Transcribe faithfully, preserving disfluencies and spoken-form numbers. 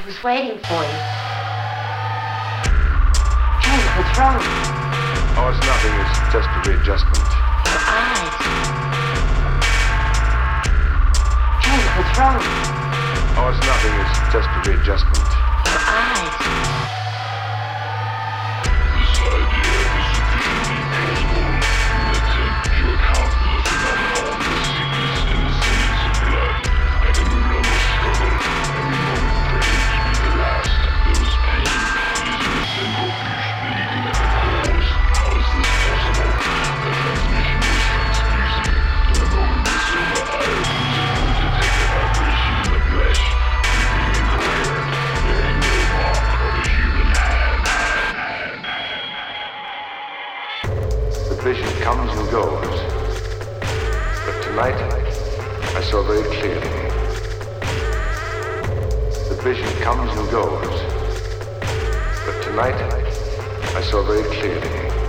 was waiting for you. Hey, what's wrong? Oh, it's nothing. It's just a readjustment. Your eyes. Hey, what's wrong? Oh, it's nothing. It's just a readjustment. Your eyes. This idea is sufficiently plausible to take into account the phenomenon of sickness in the seeds of blood. I can no longer struggle. Every moment threatens to be the last. There was pain, dizziness, and profuse bleeding at the cause. How is this possible? The transmission was transfusing. The moment the silver iron was able to detect a vibration in the flesh, leaving incoherent, bearing no mark of a human hand. The vision comes and goes. But tonight, I saw very clearly. The vision comes and goes. But tonight, I saw very clearly.